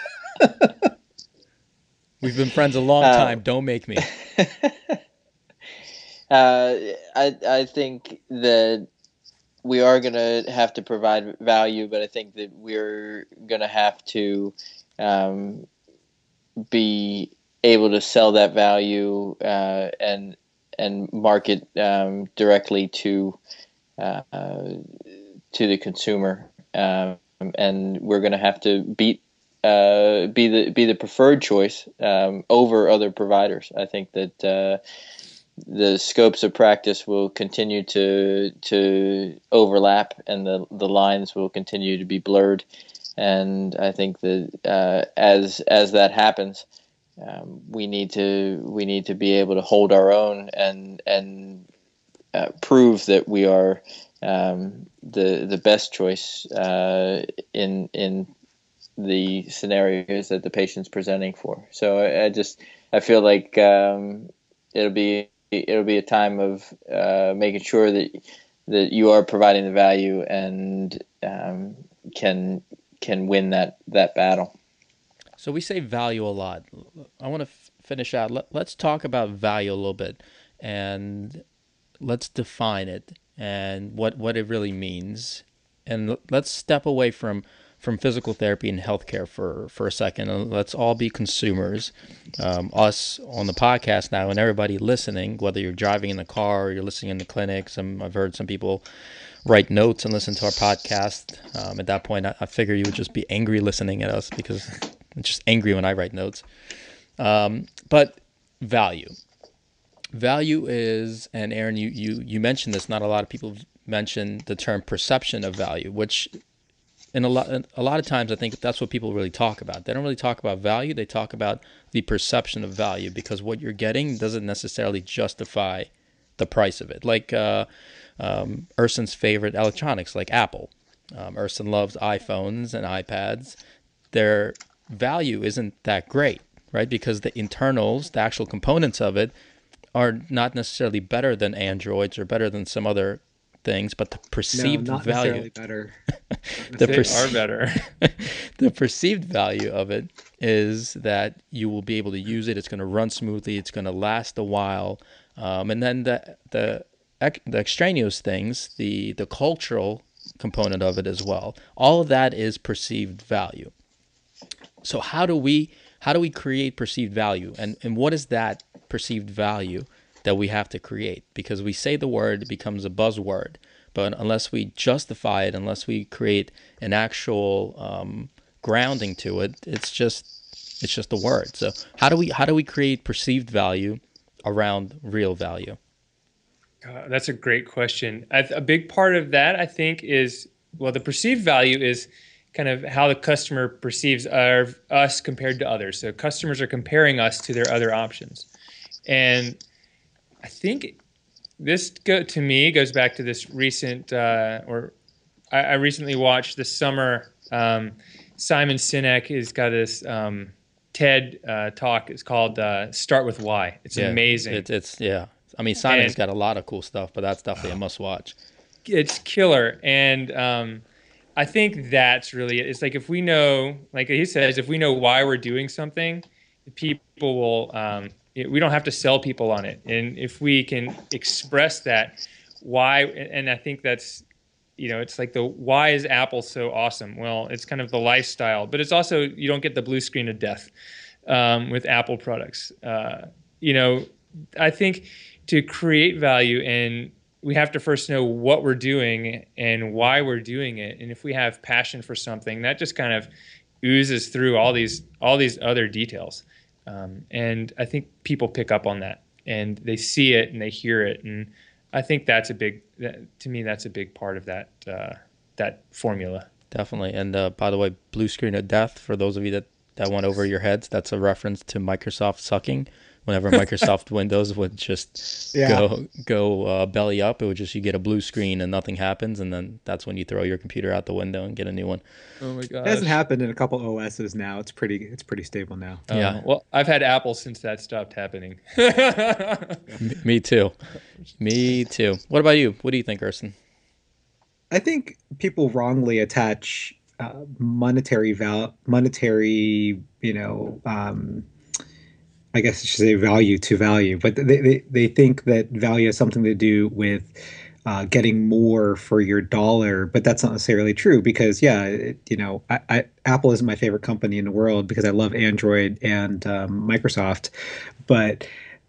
We've been friends a long time. Don't make me. I think that we are going to have to provide value, but I think that we're going to have to be able to sell that value and market directly to the consumer, and we're going to have to be the preferred choice over other providers. I think that the scopes of practice will continue to overlap, and the lines will continue to be blurred. And I think that as that happens, we need to be able to hold our own and prove that we are the best choice in the scenarios that the patient's presenting for. So I feel like it'll be a time of making sure that you are providing the value and can win that battle. So we say value a lot. I want to finish out. Let's talk about value a little bit, and let's define it and what it really means. And let's step away from physical therapy and healthcare for a second, and let's all be consumers. Us on the podcast now, and everybody listening, whether you're driving in the car or you're listening in the clinics. I've heard some people write notes and listen to our podcast. At that point, I figure you would just be angry listening at us, because I'm just angry when I write notes. But value is, and Aaron, you mentioned this. Not a lot of people mention the term perception of value, which a lot of times I think that's what people really talk about. They don't really talk about value. They talk about the perception of value, because what you're getting doesn't necessarily justify the price of it. Like Urson's favorite electronics, like Apple. Urson loves iPhones and iPads. Their value isn't that great, right? Because the internals, the actual components of it, are not necessarily better than Androids or better than some other things, but the perceived not value necessarily better. They are better. The perceived value of it is that you will be able to use it. It's going to run smoothly. It's going to last a while, and then the extraneous things, the cultural component of it as well. All of that is perceived value. So how do we create perceived value, and what is that perceived value that we have to create? Because we say the word, it becomes a buzzword, but unless we justify it, unless we create an actual grounding to it, it's just It's just a word. So how do we create perceived value around real value? That's a great question. A big part of that, I think, is, well, the perceived value is kind of how the customer perceives us compared to others. So customers are comparing us to their other options. And I think this, to me, goes back to this recent, I recently watched this summer, Simon Sinek has got this TED talk. It's called Start With Why. It's amazing. It's yeah. I mean, Simon's got a lot of cool stuff, but that's definitely a must watch. It's killer. And I think that's really it. It's like, if we know, like he says, if we know why we're doing something, people will, we don't have to sell people on it. And if we can express that why, and I think that's, it's like why is Apple so awesome? Well, it's kind of the lifestyle, but it's also, you don't get the blue screen of death with Apple products. I think to create value, and we have to first know what we're doing and why we're doing it. And if we have passion for something, that just kind of oozes through all these other details. And I think people pick up on that, and they see it and they hear it. And I think that's to me, that's a big part of that formula. Definitely. And by the way, blue screen of death, for those of you that went over your heads, that's a reference to Microsoft sucking. Whenever Microsoft Windows would just go belly up, it would just, you get a blue screen and nothing happens, and then that's when you throw your computer out the window and get a new one. Oh my god! It hasn't happened in a couple OSs now. It's pretty stable now. Yeah. Well, I've had Apple since that stopped happening. Me too. Me too. What about you? What do you think, Urson? I think people wrongly attach monetary, I guess I should say value to value, but they think that value has something to do with getting more for your dollar, but that's not necessarily true, because Apple isn't my favorite company in the world because I love Android and Microsoft, but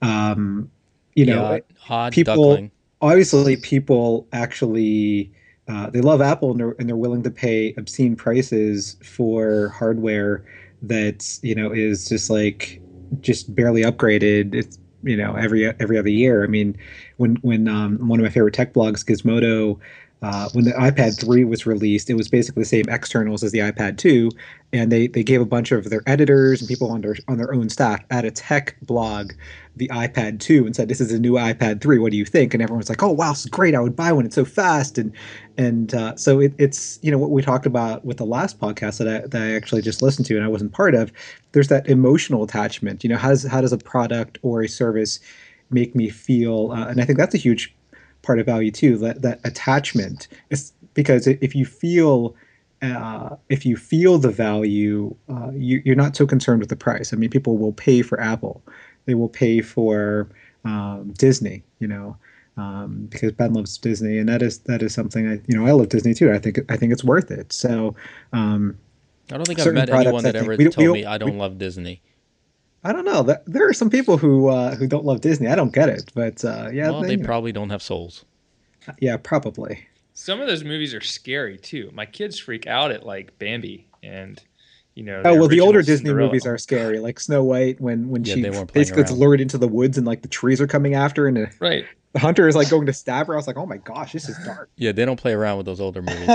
people obviously actually they love Apple, and they're willing to pay obscene prices for hardware that's is just barely upgraded. It's every other year. I mean, when one of my favorite tech blogs, Gizmodo, when the iPad 3 was released, it was basically the same externals as the iPad 2, and they gave a bunch of their editors and people on their own staff at a tech blog the iPad 2 and said, "This is a new iPad 3. What do you think?" And everyone's like, "Oh wow, this is great! I would buy one. It's so fast." And so it's what we talked about with the last podcast that I actually just listened to and I wasn't part of. There's that emotional attachment. How does a product or a service make me feel? And I think that's a huge part of value too. That attachment is because if you feel the value, you're not so concerned with the price. I mean, people will pay for Apple. They will pay for Disney, because Ben loves Disney, and that is something I love Disney too. I think it's worth it. So I don't think I've met anyone that ever told me I don't love Disney. I don't know. There are some people who don't love Disney. I don't get it, but well, they probably don't have souls. Yeah, probably. Some of those movies are scary too. My kids freak out at like Bambi and. The older Disney movies are scary, like Snow White, when she basically gets lured into the woods and like the trees are coming after her, and the hunter is like going to stab her. I was like, oh my gosh, this is dark. Yeah, they don't play around with those older movies.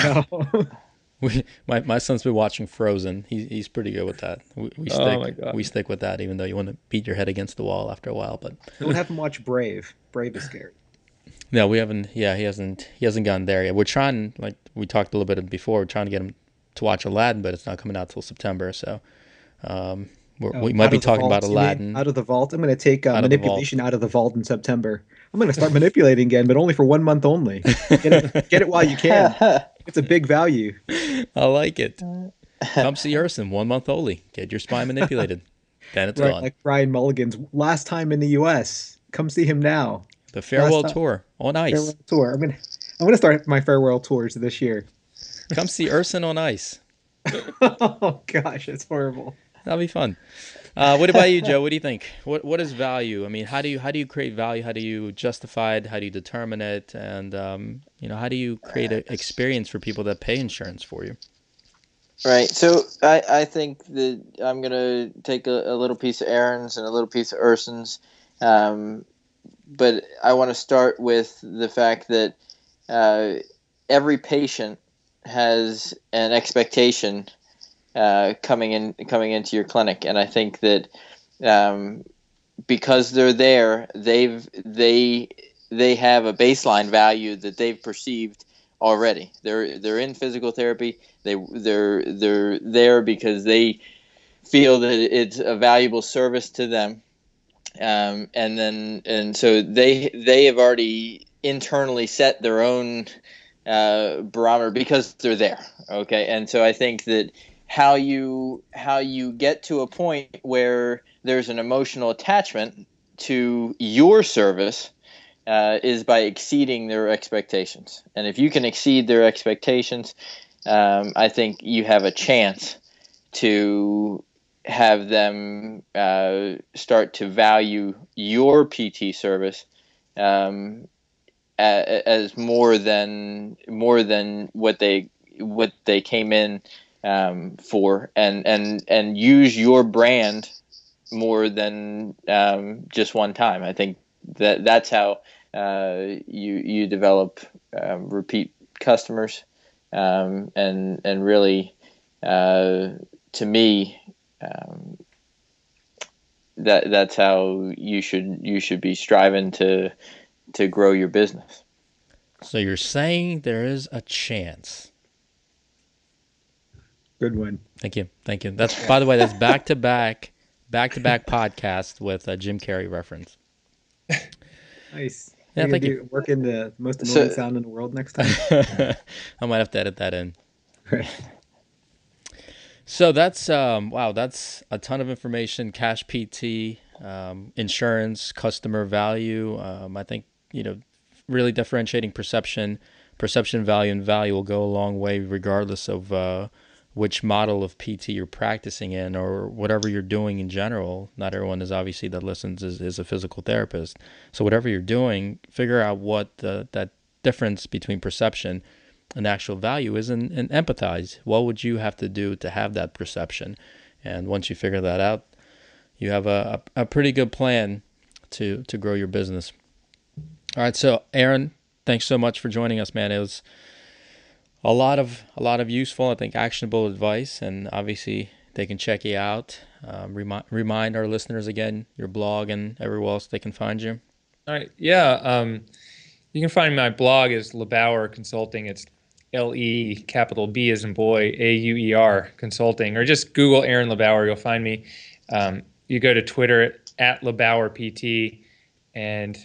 My son's been watching Frozen. He's pretty good with that. We stick with that, even though you want to beat your head against the wall after a while. But don't have him watch Brave. Brave is scary. No, we haven't. Yeah, he hasn't gotten there yet. We're trying, like we talked a little bit before, we're trying to get him to watch Aladdin, but it's not coming out till September. So we might be talking about Aladdin. Out of the vault. I'm going to take manipulation out of the vault in September. I'm going to start manipulating again, but only for 1 month only. Get it while you can. It's a big value. I like it. Come see Urson, 1 month only. Get your spine manipulated. Then it's gone. Like Brian Mulligan's last time in the U.S. Come see him now. The farewell tour on ice. Farewell tour. I'm going to start my farewell tours this year. Come see Urson on ice. Oh gosh, it's horrible. That'll be fun. What about you, Joe? What do you think? What is value? I mean, how do you create value? How do you justify it? How do you determine it? And how do you create an experience for people that pay insurance for you? Right. So I think that I'm going to take a little piece of Aaron's and a little piece of Urson's. But I want to start with the fact that every patient has an expectation coming into your clinic, and I think that because they're there, they have a baseline value that they've perceived already. They're in physical therapy. They're there because they feel that it's a valuable service to them. And so they have already internally set their own barometer because they're there. Okay, and so I think that how you get to a point where there's an emotional attachment to your service is by exceeding their expectations. And if you can exceed their expectations, I think you have a chance to have them start to value your PT service as more than what they came in for, and use your brand more than just one time. I think that's how you develop repeat customers, and really, to me, that's how you should be striving to grow your business. So you're saying there is a chance. Good one. Thank you. That's, by the way, that's back-to-back podcast with a Jim Carrey reference. Nice. Yeah, You're thank gonna you. work in the most annoying sound in the world next time. I might have to edit that in. Right. So that's wow, that's a ton of information. Cash PT, insurance, customer value. I think, really differentiating perception, value, and value will go a long way regardless of which model of PT you're practicing in or whatever you're doing in general. Not everyone is obviously that listens is a physical therapist. So whatever you're doing, figure out what that difference between perception and actual value is, and empathize. What would you have to do to have that perception? And once you figure that out, you have a pretty good plan to grow your business. All right, so Aaron, thanks so much for joining us, man. It was a lot of useful, I think, actionable advice, and obviously they can check you out. Remind our listeners again your blog and everywhere else they can find you. All right, yeah. You can find my blog is LeBauer Consulting. It's LE capital B as in boy AUER Consulting, or just Google Aaron LeBauer. You'll find me. You go to Twitter at LeBauer PT, and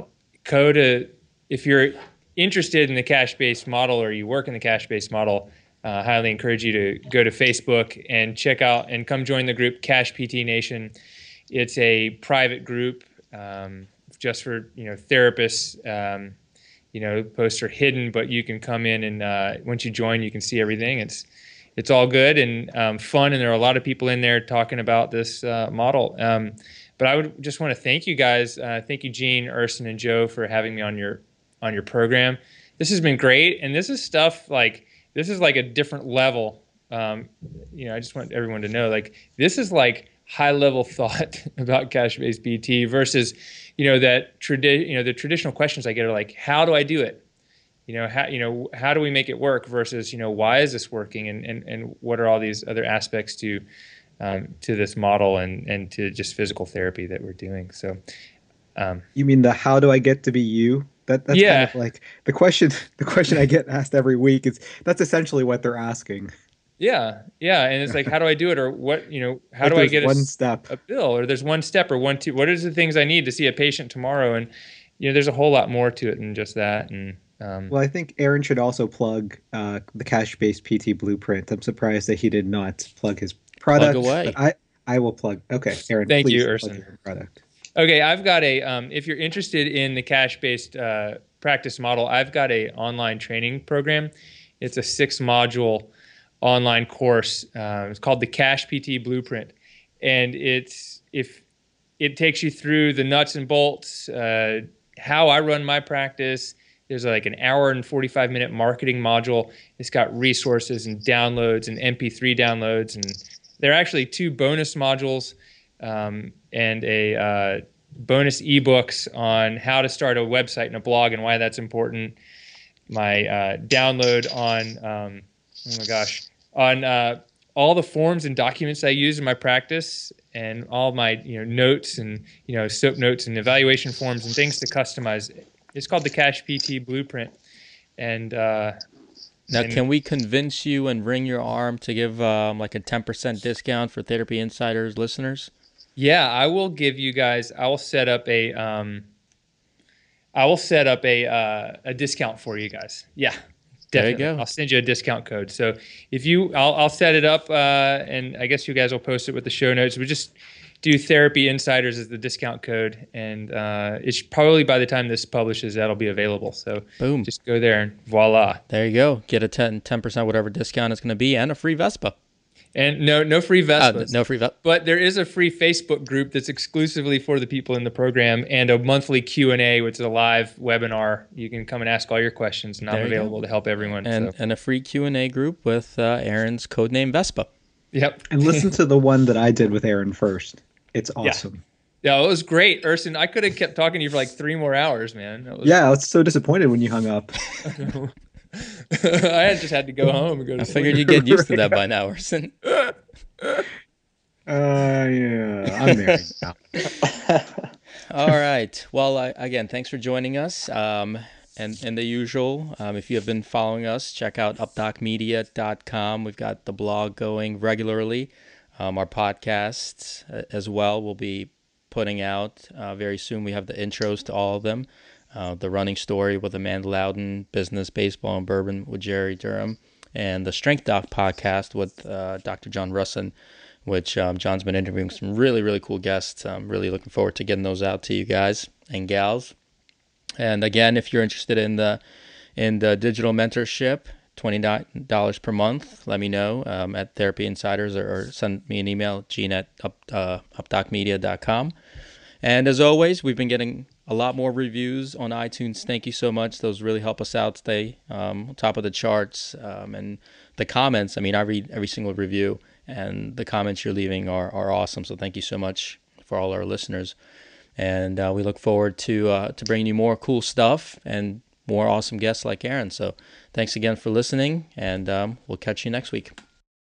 if you're interested in the cash-based model or you work in the cash-based model, I highly encourage you to go to Facebook and check out and come join the group Cash PT Nation. It's a private group just for therapists. Posts are hidden, but you can come in and once you join, you can see everything. It's all good and fun, and there are a lot of people in there talking about this model. But I would just want to thank you guys. Thank you, Gene, Urson, and Joe, for having me on your program. This has been great, and this is stuff this is like a different level. I just want everyone to know, this is like high-level thought about cash-based PT versus, the traditional questions I get are like, how do I do it? How do we make it work versus, why is this working, and what are all these other aspects to this model and to just physical therapy that we're doing. So, you mean the how do I get to be you? That's kind of like the question I get asked every week. That's essentially what they're asking. Yeah, and it's like, how do I do it, or what? How do I get a bill, or there's one step, or 1, 2. What are the things I need to see a patient tomorrow? And there's a whole lot more to it than just that. And well, I think Aaron should also plug the Cash-Based PT Blueprint. I'm surprised that he did not plug his product. Plug away. But I will plug. Okay, Aaron. Thank you, please Urson. plug your product. Okay, I've got if you're interested in the cash-based practice model, I've got a online training program. It's a 6-module online course. It's called the Cash PT Blueprint, and it takes you through the nuts and bolts, how I run my practice, There's like an hour and 45-minute marketing module. It's got resources and downloads and MP3 downloads. And there are actually 2 bonus modules and a bonus ebooks on how to start a website and a blog and why that's important. My download on, on all the forms and documents I use in my practice, and all my notes and SOAP notes and evaluation forms and things to customize. It's called the Cash PT Blueprint. And now, can we convince you and wring your arm to give like a 10% discount for Therapy Insiders listeners? Yeah, I will give you guys. I will set up a discount for you guys. Yeah. Definitely. There you go. I'll send you a discount code. So if I'll set it up, and I guess you guys will post it with the show notes. We just do Therapy Insiders as the discount code, and it's probably by the time this publishes, that'll be available. So boom, just go there and voila. There you go. Get a 10% whatever discount it's going to be, and a free Vespa. And no free Vespas. No free Vespa. But there is a free Facebook group that's exclusively for the people in the program, and a monthly Q&A, which is a live webinar. You can come and ask all your questions, and I'm available to help everyone. And a free Q&A group with Aaron's codename Vespa. Yep. And listen to the one that I did with Aaron first. It's awesome. Yeah, it was great, Ersin. I could have kept talking to you for like 3 more hours, man. I was so disappointed when you hung up. I just had to go home and go to sleep. I figured you'd get used to that by now, Ersin. Yeah, I'm married now. All right. Well, again, thanks for joining us. And the usual, if you have been following us, check out updocmedia.com. We've got the blog going regularly. Our podcasts as well will be putting out very soon. We have the intros to all of them. The Running Story with Amanda Loudon, Business, Baseball, and Bourbon with Jerry Durham, and the Strength Doc podcast with Dr. John Russin, which John's been interviewing some really, really cool guests. I'm really looking forward to getting those out to you guys and gals. And again, if you're interested in the digital mentorship, $20 per month, let me know at Therapy Insiders, or send me an email, gene@updocmedia.com. And as always, we've been getting a lot more reviews on iTunes. Thank you so much. Those really help us out, stay on top of the charts. And the comments, I mean, I read every single review, and the comments you're leaving are awesome. So thank you so much for all our listeners. And we look forward to bringing you more cool stuff and more awesome guests like Aaron. So thanks again for listening, and we'll catch you next week.